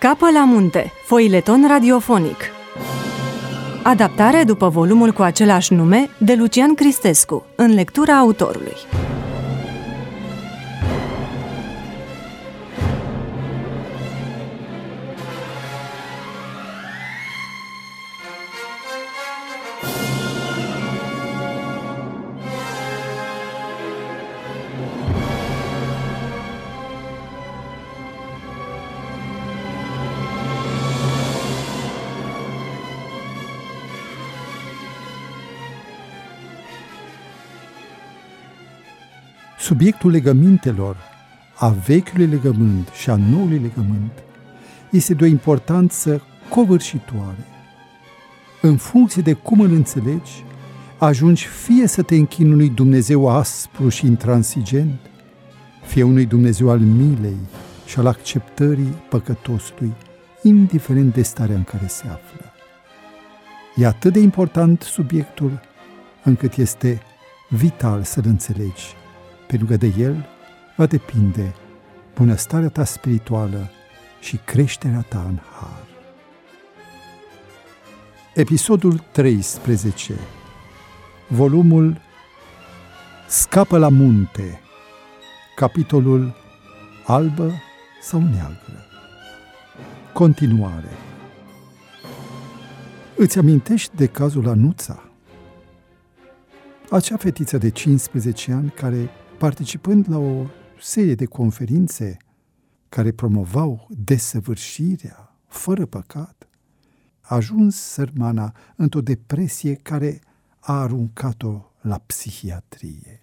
Scapă la munte, foileton radiofonic. Adaptare după volumul cu același nume de Lucian Cristescu, în lectura autorului. Subiectul legămintelor, a vechiului legământ și a noului legământ, este de o importanță covârșitoare. În funcție de cum îl înțelegi, ajungi fie să te închini unui Dumnezeu aspru și intransigent, fie unui Dumnezeu al milei și al acceptării păcătosului, indiferent de starea în care se află. E atât de important subiectul, încât este vital să-l înțelegi, pentru că de el va depinde bunăstarea ta spirituală și creșterea ta în har. Episodul 13, volumul Scapă la munte, capitolul Albă sau neagră. Continuare. Îți amintești de cazul Anuța? Acea fetiță de 15 ani care, participând la o serie de conferințe care promovau desăvârșirea fără păcat, a ajuns sărmana într-o depresie care a aruncat-o la psihiatrie.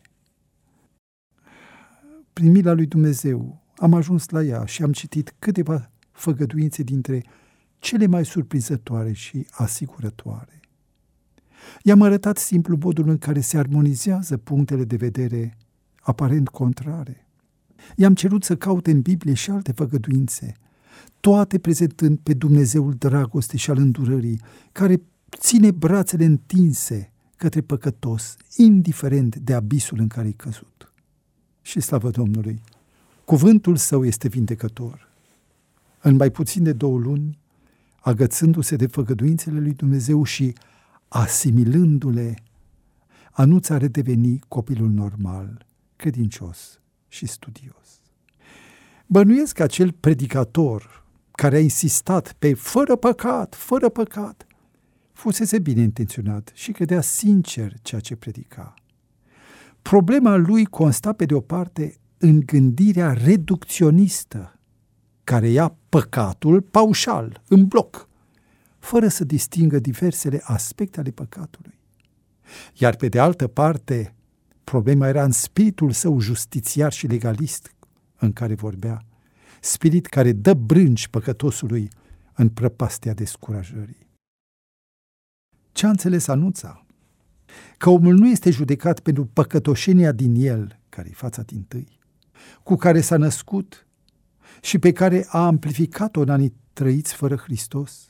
Prin mila lui Dumnezeu am ajuns la ea și am citit câteva făgăduințe dintre cele mai surprinzătoare și asigurătoare. I-am arătat simplu modul în care se armonizează punctele de vedere aparent contrare. I-am cerut să caute în Biblie și alte făgăduințe, toate prezentând pe Dumnezeul dragostei și al îndurării, care ține brațele întinse către păcătos, indiferent de abisul în care e căzut. Și slavă Domnului, cuvântul său este vindecător. În mai puțin de 2 luni, agățându-se de făgăduințele lui Dumnezeu și asimilându-le, Anuța a redevenit copilul normal, credincios și studios. Bănuiesc că acel predicator care a insistat pe fără păcat, fusese bine intenționat și credea sincer ceea ce predica. Problema lui consta pe de o parte în gândirea reducționistă, care ia păcatul paușal, în bloc, fără să distingă diversele aspecte ale păcatului. Iar pe de altă parte, problema era în spiritul său justițiar și legalist în care vorbea, spirit care dă brânci păcătosului în prăpastia descurajării. Ce a înțeles Anuța? Că omul nu este judecat pentru păcătoșenia din el, care e fața dintâi, cu care s-a născut și pe care a amplificat-o în anii trăiți fără Hristos.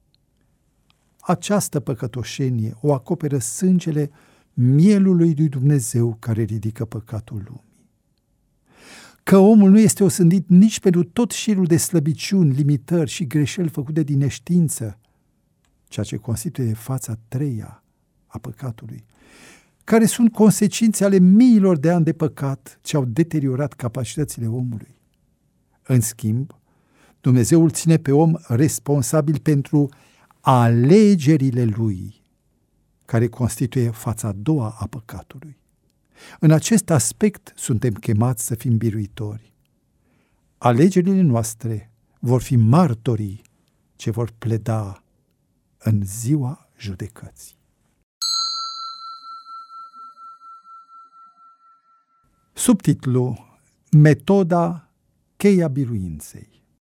Această păcătoșenie o acoperă sângele mielului lui Dumnezeu care ridică păcatul lumii. Că omul nu este osândit nici pentru tot șirul de slăbiciuni, limitări și greșeli făcute din neștiință, ceea ce constituie fața 3-a a păcatului, care sunt consecințe ale miilor de ani de păcat ce au deteriorat capacitățile omului. În schimb, Dumnezeu îl ține pe om responsabil pentru alegerile lui, care constituie fața a 2-a a păcatului. În acest aspect suntem chemați să fim biruitori. Alegerile noastre vor fi martorii ce vor pleda în ziua judecății. Subtitlu: Metoda, cheia biruinței.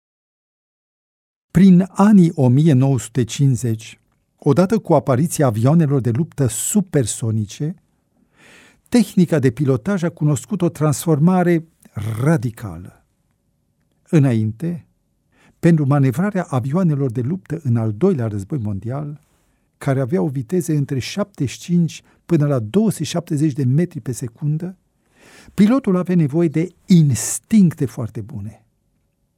Prin anii 1950, odată cu apariția avioanelor de luptă supersonice, tehnica de pilotaj a cunoscut o transformare radicală. Înainte, pentru manevrarea avioanelor de luptă în al 2-lea război mondial, care aveau viteze între 75 până la 270 de metri pe secundă, pilotul avea nevoie de instincte foarte bune.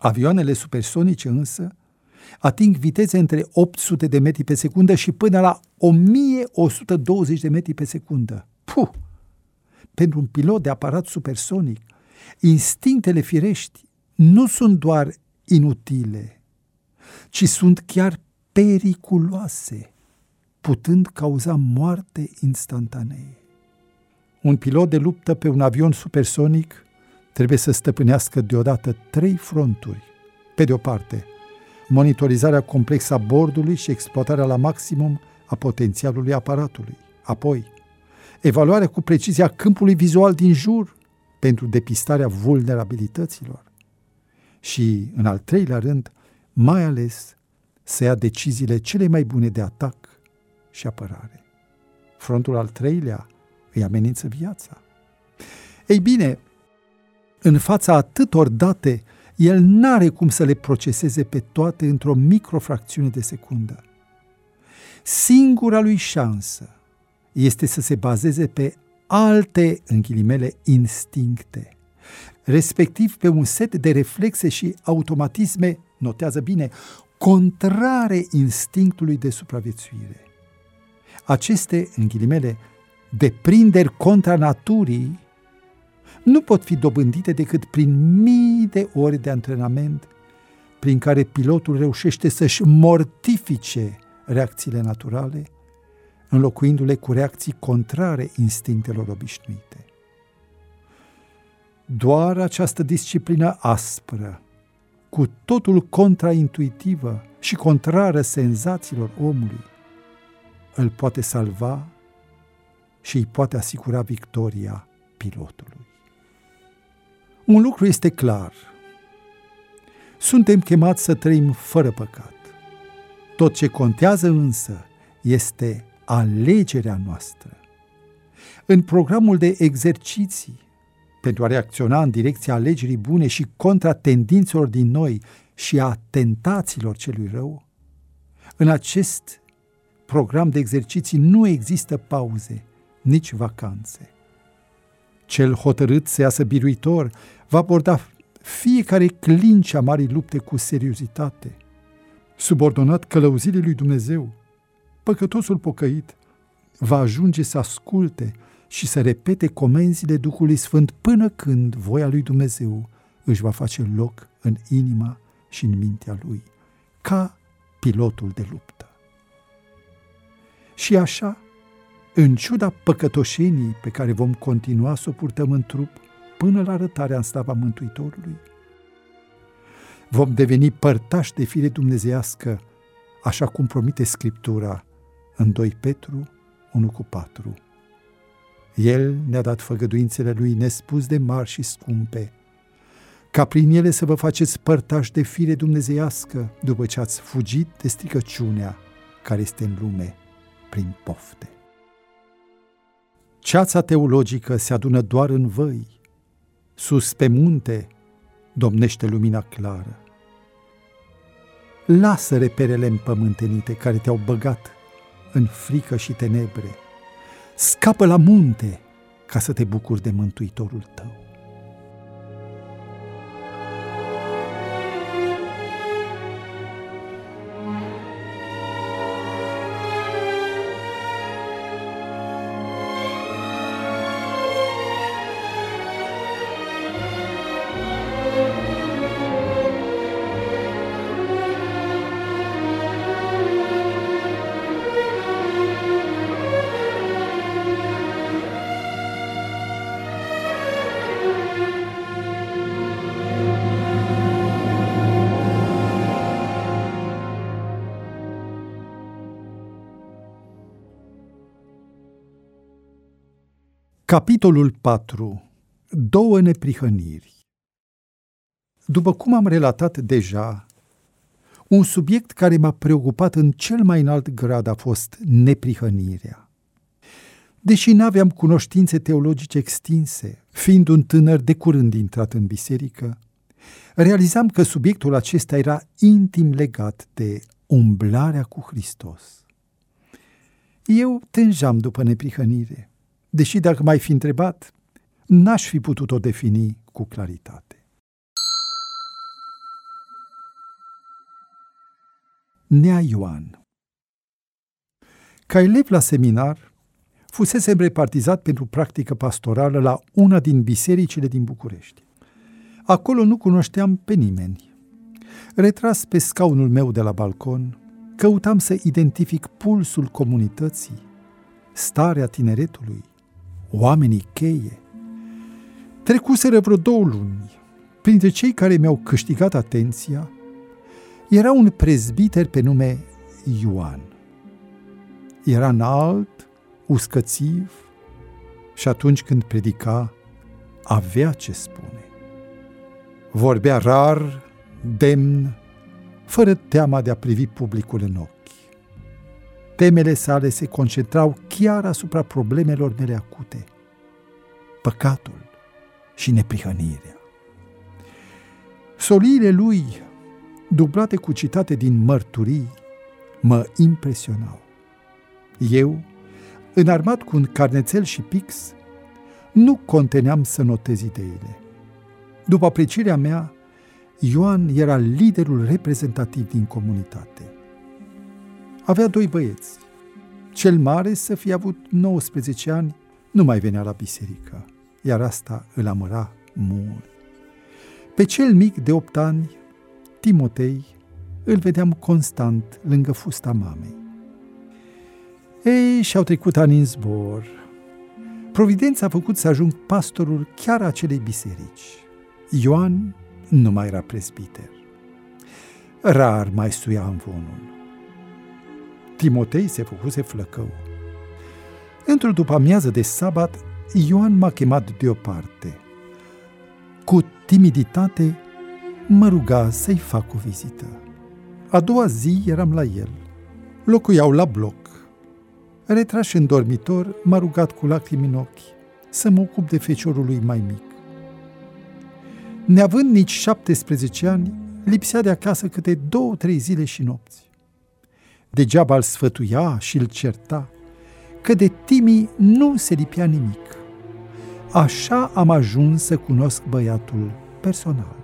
Avioanele supersonice însă ating viteze între 800 de metri pe secundă și până la 1120 de metri pe secundă. Puh! Pentru un pilot de aparat supersonic, instinctele firești nu sunt doar inutile, ci sunt chiar periculoase, putând cauza moarte instantanee. Un pilot de luptă pe un avion supersonic trebuie să stăpânească deodată 3 fronturi. Pe de o parte, monitorizarea complexă a bordului și exploatarea la maximum a potențialului aparatului. Apoi, evaluarea cu precizie a câmpului vizual din jur pentru depistarea vulnerabilităților. Și, în al 3-lea rând, mai ales să ia deciziile cele mai bune de atac și apărare. Frontul al 3-lea îi amenință viața. Ei bine, în fața atâtor date, el n-are cum să le proceseze pe toate într-o microfracțiune de secundă. Singura lui șansă este să se bazeze pe alte, în ghilimele, instincte, respectiv pe un set de reflexe și automatisme, notează bine, contrare instinctului de supraviețuire. Aceste, în ghilimele, deprinderi contra naturii nu pot fi dobândite decât prin mii de ore de antrenament prin care pilotul reușește să-și mortifice reacțiile naturale, înlocuindu-le cu reacții contrare instinctelor obișnuite. Doar această disciplină aspră, cu totul contraintuitivă și contrară senzațiilor omului, îl poate salva și îi poate asigura victoria pilotului. Un lucru este clar. Suntem chemați să trăim fără păcat. Tot ce contează însă este alegerea noastră. În programul de exerciții, pentru a reacționa în direcția alegerii bune și contra tendințelor din noi și a tentațiilor celui rău, în acest program de exerciții nu există pauze, nici vacanțe. Cel hotărât să iasă biruitor va aborda fiecare clinci a marii lupte cu seriozitate, subordonat călăuzirii lui Dumnezeu. Păcătosul pocăit va ajunge să asculte și să repete comenzile Duhului Sfânt până când voia lui Dumnezeu își va face loc în inima și în mintea lui, ca pilotul de luptă. Și așa, în ciuda păcătoșenii pe care vom continua să o purtăm în trup până la arătarea în slava Mântuitorului, vom deveni părtași de fire dumnezeiască, așa cum promite Scriptura în 2 Petru 1:4. El ne-a dat făgăduințele lui nespus de mari și scumpe, ca prin ele să vă faceți părtași de fire dumnezeiască după ce ați fugit de stricăciunea care este în lume prin pofte. Ceața teologică se adună doar în văi, sus pe munte domnește lumina clară. Lasă reperele împământenite care te-au băgat în frică și tenebre. Scapă la munte ca să te bucuri de Mântuitorul tău. Capitolul 4. 2 neprihăniri. După cum am relatat deja, un subiect care m-a preocupat în cel mai înalt grad a fost neprihănirea. Deși n-aveam cunoștințe teologice extinse, fiind un tânăr de curând intrat în biserică, realizam că subiectul acesta era intim legat de umblarea cu Hristos. Eu tânjam după neprihănire, deși dacă m-ai fi întrebat, n-aș fi putut-o defini cu claritate. Nea Ioan. Ca elev la seminar, fusesem repartizat pentru practică pastorală la una din bisericile din București. Acolo nu cunoșteam pe nimeni. Retras pe scaunul meu de la balcon, căutam să identific pulsul comunității, starea tineretului, oamenii cheie. Trecuseră vreo 2 luni. Printre cei care mi-au câștigat atenția era un prezbiter pe nume Ioan. Era înalt, uscățiv și atunci când predica, avea ce spune. Vorbea rar, demn, fără teama de a privi publicul în ochi. Temele sale se concentrau chiar asupra problemelor mele acute, păcatul și neprihănirea. Soliile lui, dublate cu citate din mărturii, mă impresionau. Eu, înarmat cu un carnețel și pix, nu conteneam să notez ideile. După aprecierea mea, Ioan era liderul reprezentativ din comunitate. Avea 2 băieți. Cel mare, să fie avut 19 ani, nu mai venea la biserică, iar asta îl amăra mult. Pe cel mic de 8 ani, Timotei, îl vedeam constant lângă fusta mamei. Ei, și-au trecut ani în zbor. Providența a făcut să ajung pastorul chiar acelei biserici. Ioan nu mai era prezbiter. Rar mai suia amvonul. Timotei se făcuse flăcău. Într-o după-amiază de sabat, Ioan m-a chemat deoparte. Cu timiditate mă ruga să-i fac o vizită. A doua zi eram la el. Locuiau la bloc. Retras în dormitor, m-a rugat cu lacrimi în ochi să mă ocup de feciorul lui mai mic. Neavând nici 17 ani, lipsea de acasă câte 2-3 zile și nopți. Degeaba îl sfătuia și îl certa, că de Timi nu se lipea nimic. Așa am ajuns să cunosc băiatul personal.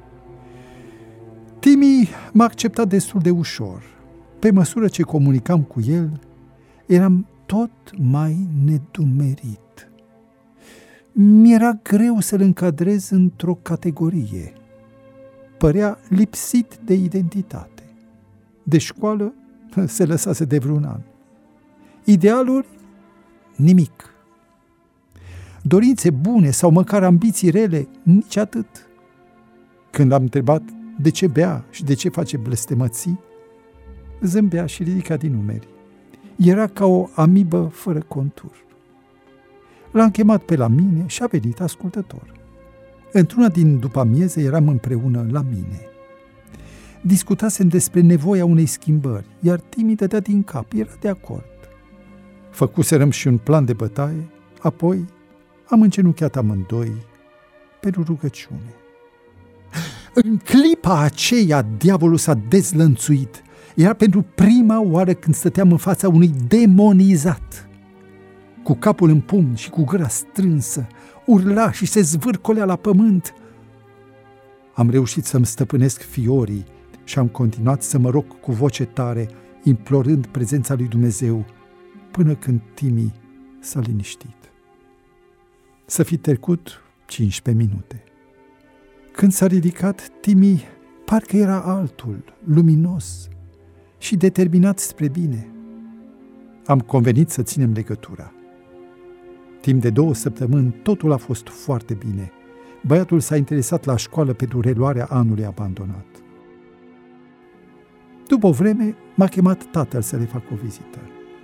Timi m-a acceptat destul de ușor. Pe măsură ce comunicam cu el, eram tot mai nedumerit. Mi-era greu să-l încadrez într-o categorie. Părea lipsit de identitate. De școală se lăsase de vreun an. Idealuri? Nimic. Dorințe bune sau măcar ambiții rele? Nici atât. Când am întrebat de ce bea și de ce face blestemății, zâmbea și ridica din numeri. Era ca o amibă fără contur. L-am chemat pe la mine și a venit ascultător. Într-una din după-amieze eram împreună la mine. Discutasem despre nevoia unei schimbări, iar Timi dădea din cap, era de acord. Făcuserăm și un plan de bătaie, apoi am îngenunchiat amândoi pentru rugăciune. În clipa aceea, diavolul s-a dezlănțuit. Era pentru prima oară când stăteam în fața unui demonizat. Cu capul în pumni și cu gura strânsă, urla și se zvârcolea la pământ. Am reușit să-mi stăpânesc fiorii și am continuat să mă rog cu voce tare, implorând prezența lui Dumnezeu, până când Timi s-a liniștit. Să fi trecut 15 minute. Când s-a ridicat, Timi parcă era altul, luminos și determinat spre bine. Am convenit să ținem legătura. Timp de 2 săptămâni totul a fost foarte bine. Băiatul s-a interesat la școală pentru reluarea anului abandonat. După o vreme, m-a chemat tatăl să le fac o vizită.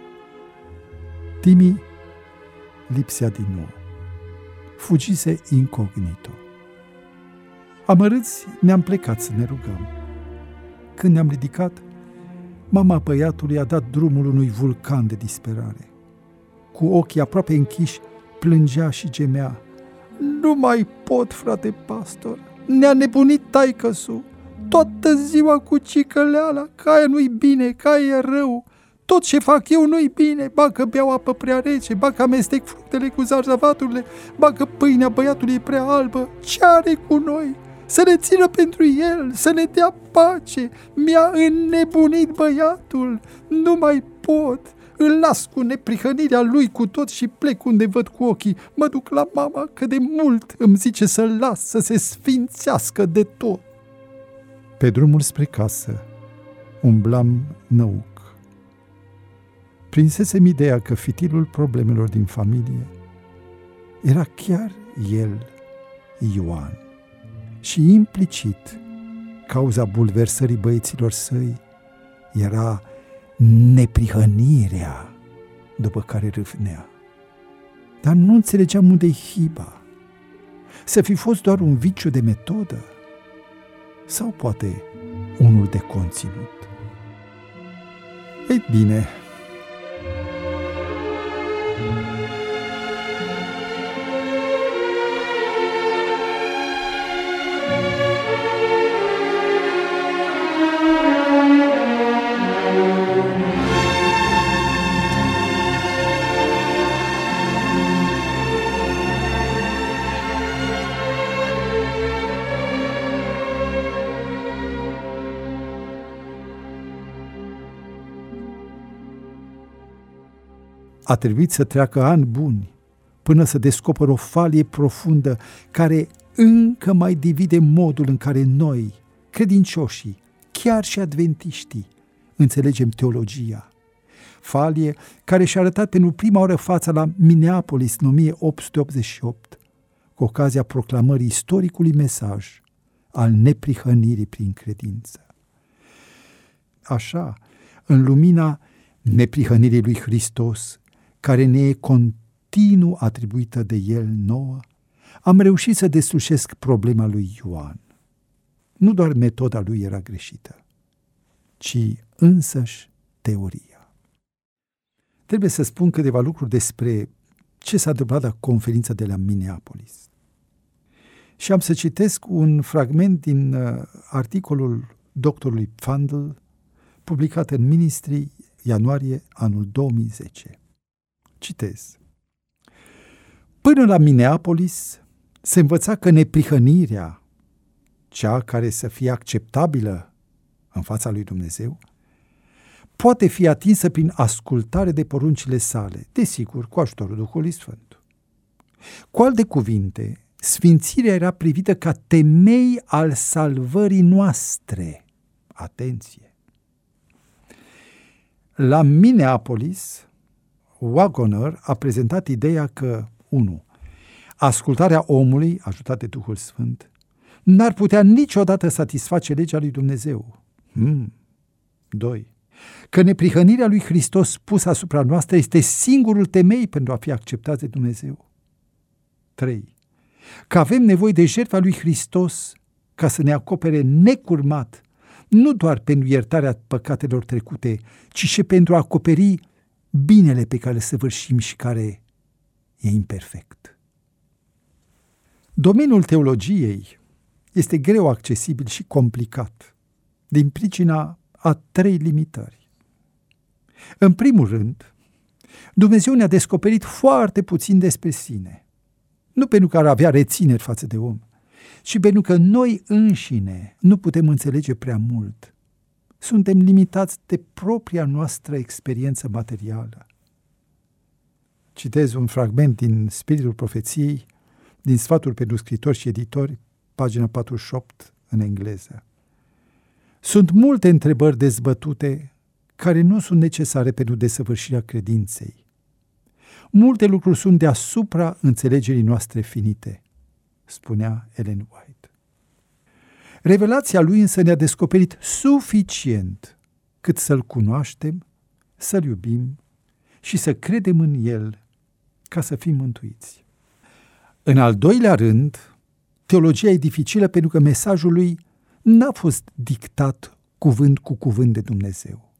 Timi lipsea din nou. Fugise incognito. Amărâți, ne-am plecat să ne rugăm. Când ne-am ridicat, mama băiatului a dat drumul unui vulcan de disperare. Cu ochii aproape închiși, plângea și gemea. Nu mai pot, frate pastor, ne-a nebunit taică-su. Toată ziua cu cicăleala, că aia nu-i bine, că aia e rău. Tot ce fac eu nu-i bine, ba că beau apă prea rece, ba că amestec fructele cu zarzavaturile, ba că pâinea băiatului e prea albă. Ce are cu noi? să ne țină pentru el, să ne dea pace. Mi-a înnebunit băiatul, nu mai pot. Îl las cu neprihănirea lui cu tot și plec unde văd cu ochii. Mă duc la mama, că de mult îmi zice să-l las să se sfințească de tot. Pe drumul spre casă umblam năuc. Prinsesem ideea că fitilul problemelor din familie era chiar el, Ioan, și implicit, cauza bulversării băieților săi era neprihănirea după care râvnea. Dar nu înțelegeam unde-i hiba. Să fi fost doar un viciu de metodă sau poate unul de conținut. Ei bine, a trebuit să treacă ani buni până să descoperă o falie profundă care încă mai divide modul în care noi, credincioșii, chiar și adventiștii, înțelegem teologia. Falie care și-a arătat pentru prima oară fața la Minneapolis în 1888, cu ocazia proclamării istoricului mesaj al neprihănirii prin credință. Așa, în lumina neprihănirii lui Hristos, care ne e continuu atribuită de El nouă, am reușit să deslușesc problema lui Ioan. Nu doar metoda lui era greșită, ci însăși teoria. Trebuie să spun câteva lucruri despre ce s-a întâmplat la conferința de la Minneapolis. Și am să citesc un fragment din articolul doctorului Pfandl, publicat în Ministry, ianuarie anul 2010. Citez. Până la Minneapolis se învăța că neprihănirea, cea care să fie acceptabilă în fața lui Dumnezeu, poate fi atinsă prin ascultare de poruncile sale, desigur, cu ajutorul Duhului Sfânt. Cu alte cuvinte, sfințirea era privită ca temei al salvării noastre. Atenție! La Minneapolis, Waggoner a prezentat ideea că 1. Ascultarea omului, ajutat de Duhul Sfânt, n-ar putea niciodată satisface legea lui Dumnezeu. 2. Că neprihănirea lui Hristos pusă asupra noastră este singurul temei pentru a fi acceptați de Dumnezeu. 3. Că avem nevoie de jertfa lui Hristos ca să ne acopere necurmat, nu doar pentru iertarea păcatelor trecute, ci și pentru a acoperi binele pe care îl săvârșim și care e imperfect. Domeniul teologiei este greu accesibil și complicat, din pricina a 3 limitări. În primul rând, Dumnezeu ne-a descoperit foarte puțin despre sine, nu pentru că ar avea rețineri față de om, ci pentru că noi înșine nu putem înțelege prea mult. Suntem limitați de propria noastră experiență materială. Citez un fragment din Spiritul Profeției, din Sfaturi pentru scritori și editori, pagina 48 în engleză. Sunt multe întrebări dezbătute care nu sunt necesare pentru desăvârșirea credinței. Multe lucruri sunt deasupra înțelegerii noastre finite, spunea Ellen White. Revelația lui însă ne-a descoperit suficient cât să-L cunoaștem, să-L iubim și să credem în El ca să fim mântuiți. În al doilea rând, teologia e dificilă pentru că mesajul lui n-a fost dictat cuvânt cu cuvânt de Dumnezeu,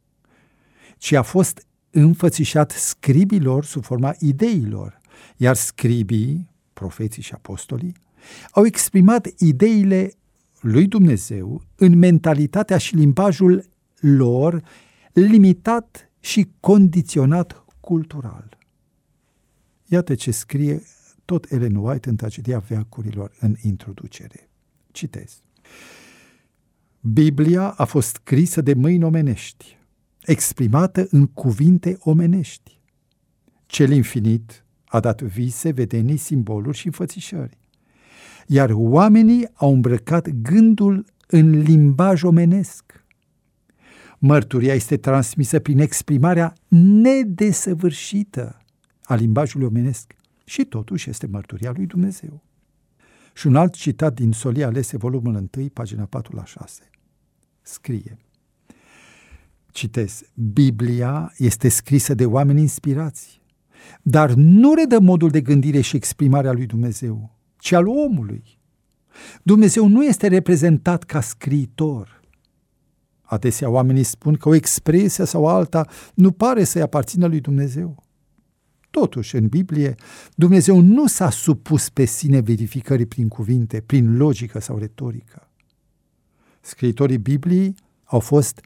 ci a fost înfățișat scribilor sub forma ideilor, iar scribii, profeții și apostolii, au exprimat ideile lui Dumnezeu în mentalitatea și limbajul lor limitat și condiționat cultural. Iată ce scrie tot Ellen White în Tragedia veacurilor în introducere. Citez. Biblia a fost scrisă de mâini omenești, exprimată în cuvinte omenești. Cel infinit a dat vise, vedenii, simboluri și înfățișări, iar oamenii au îmbrăcat gândul în limbaj omenesc. Mărturia este transmisă prin exprimarea nedesăvârșită a limbajului omenesc și totuși este mărturia lui Dumnezeu. Și un alt citat din Solii Alese, volumul 1, pagina 4-6. Scrie, citez, Biblia este scrisă de oameni inspirați, dar nu redă modul de gândire și exprimare a lui Dumnezeu, ci al omului. Dumnezeu nu este reprezentat ca scriitor. Adesea oamenii spun că o expresie sau alta nu pare să-i aparțină lui Dumnezeu. Totuși, în Biblie, Dumnezeu nu s-a supus pe sine verificării prin cuvinte, prin logică sau retorică. Scriitorii Bibliei au fost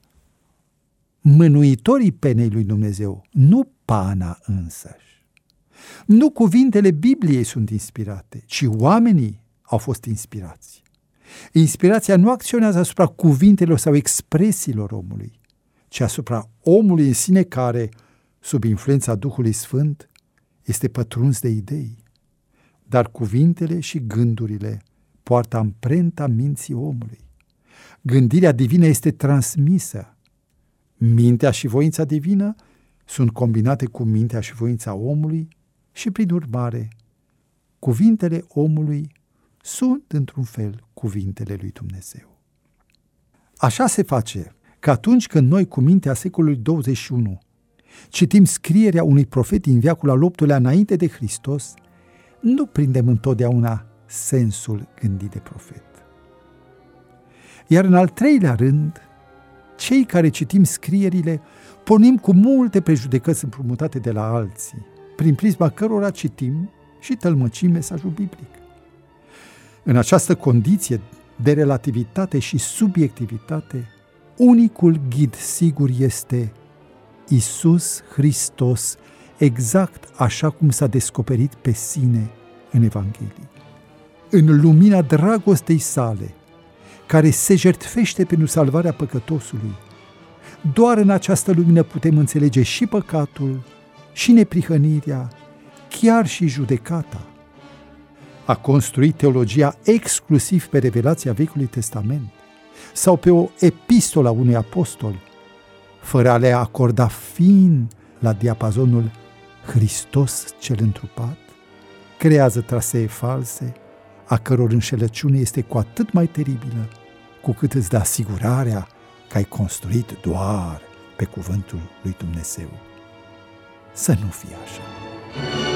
mânuitorii penei lui Dumnezeu, nu pana însăși. Nu cuvintele Bibliei sunt inspirate, ci oamenii au fost inspirați. Inspirația nu acționează asupra cuvintelor sau expresiilor omului, ci asupra omului în sine care, sub influența Duhului Sfânt, este pătruns de idei. Dar cuvintele și gândurile poartă amprenta minții omului. Gândirea divină este transmisă. Mintea și voința divină sunt combinate cu mintea și voința omului și, prin urmare, cuvintele omului sunt, într-un fel, cuvintele lui Dumnezeu. Așa se face că atunci când noi, cu mintea secolului 21, citim scrierea unui profet din veacul al VIII-lea înainte de Hristos, nu prindem întotdeauna sensul gândit de profet. Iar în al treilea rând, cei care citim scrierile pornim cu multe prejudecăți împrumutate de la alții, prin prisma cărora citim și tălmăcim mesajul biblic. În această condiție de relativitate și subiectivitate, unicul ghid sigur este Iisus Hristos, exact așa cum s-a descoperit pe sine în Evanghelie. În lumina dragostei sale, care se jertfește pentru salvarea păcătosului, doar în această lumină putem înțelege și păcatul, și neprihănirea, chiar și judecata. A construit teologia exclusiv pe revelația Vechiului Testament sau pe o epistolă a unui apostol, fără a le acorda fin la diapazonul Hristos cel întrupat, creează trasee false, a căror înșelăciune este cu atât mai teribilă, cu cât îți dă asigurarea că ai construit doar pe cuvântul lui Dumnezeu. Să nu fie așa.